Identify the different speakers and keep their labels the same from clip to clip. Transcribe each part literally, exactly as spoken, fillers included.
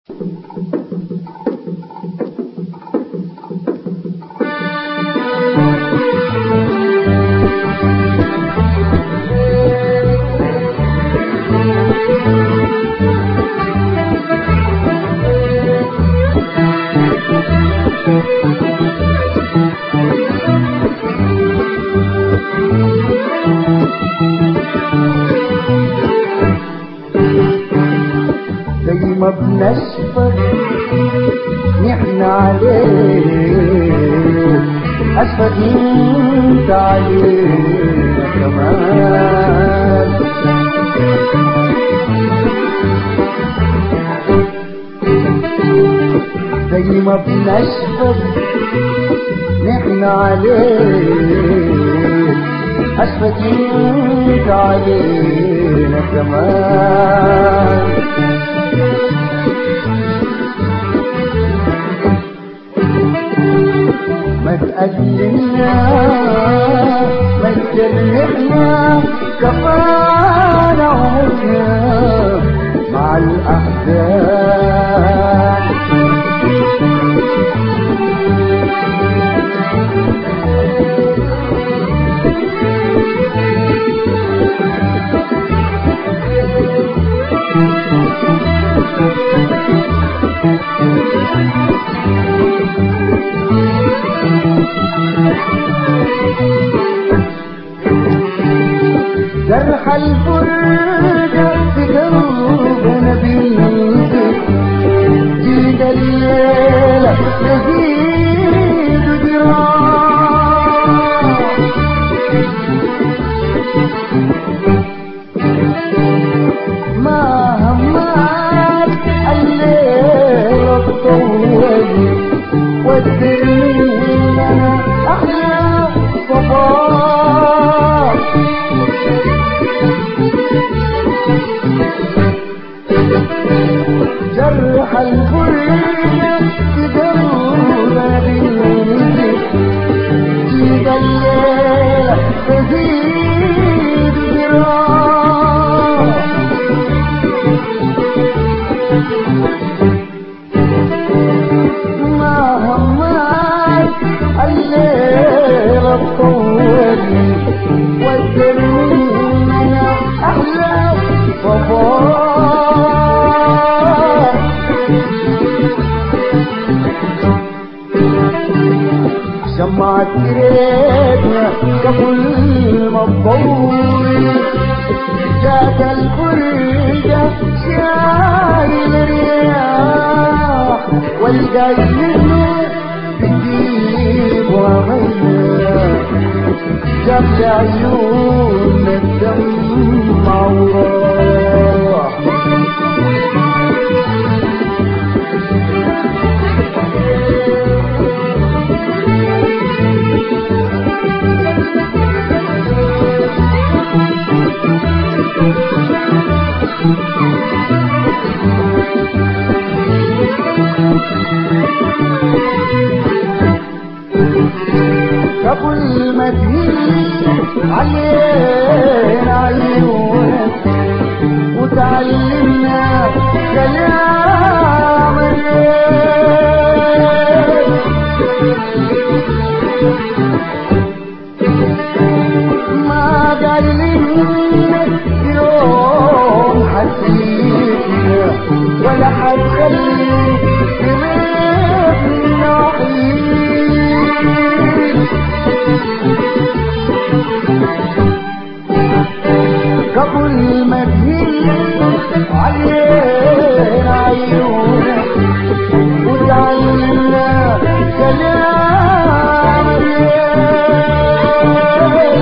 Speaker 1: زي ما بنشفق نحن عليك أشفق انت علينا كمان. زي ما بنشفق نحن عليك أشفق انت علينا كمان. ما تأجلنا ما تجرحنا كفانا عمرنا مع الأحزان. جرح الفرقة في قلبنا بينزل جيد الليلة تزيد جراح. ما همات الليلة تطول والدنيا أحلى صباح. جرح الفرقة في قلبنا بينزل جيد الليلة تزيد جراح. ما همات الليلة تطول والدنيا أحلى صباح. شمعت ريتنا قبل ما تضوي جات الفرقة شايل رياح والجاي منه بتجيب وغير جاب لعيون الدمع وراح. قبل ما تهيل علينا عيونك وتعلمنا كلام الليل. ما قال منك يوم حسيتنا ولا حتخليك تميتنا وحيد. قبل ما تهيل علينا عيونك وتعلمنا كلام الليل.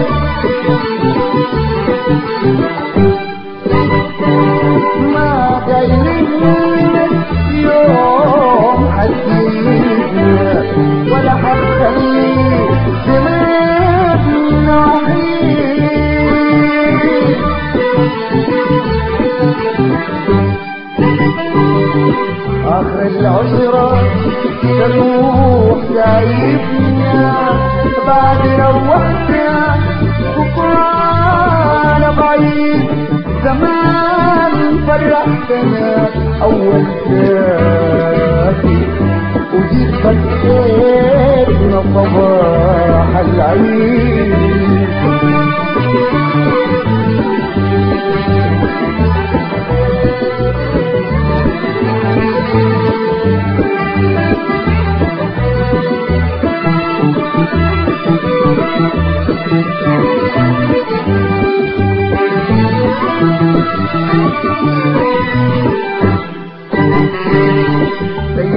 Speaker 1: ما قال منك يوم حسيتنا ولا حتخليك تميتنا وحيد. آخر العشرة تروح سايبنا بعد روحنا وكنا بعيد. زمان فرحتنا أول ساعة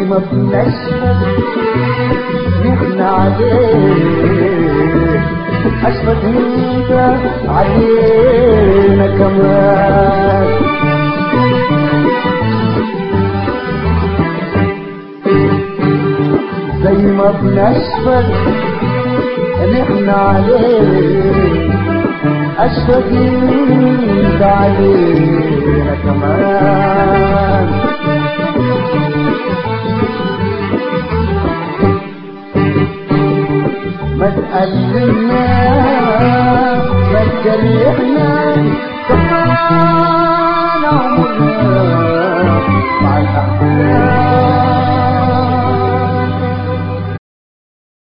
Speaker 1: ما بنشهد نحن عليك أشفق انت علينا كمان زي ما بنشفق نحن عليك أشفق انت علينا كمان ما تقللنا ما تجرحنا كمان عمرنا مع الأحلام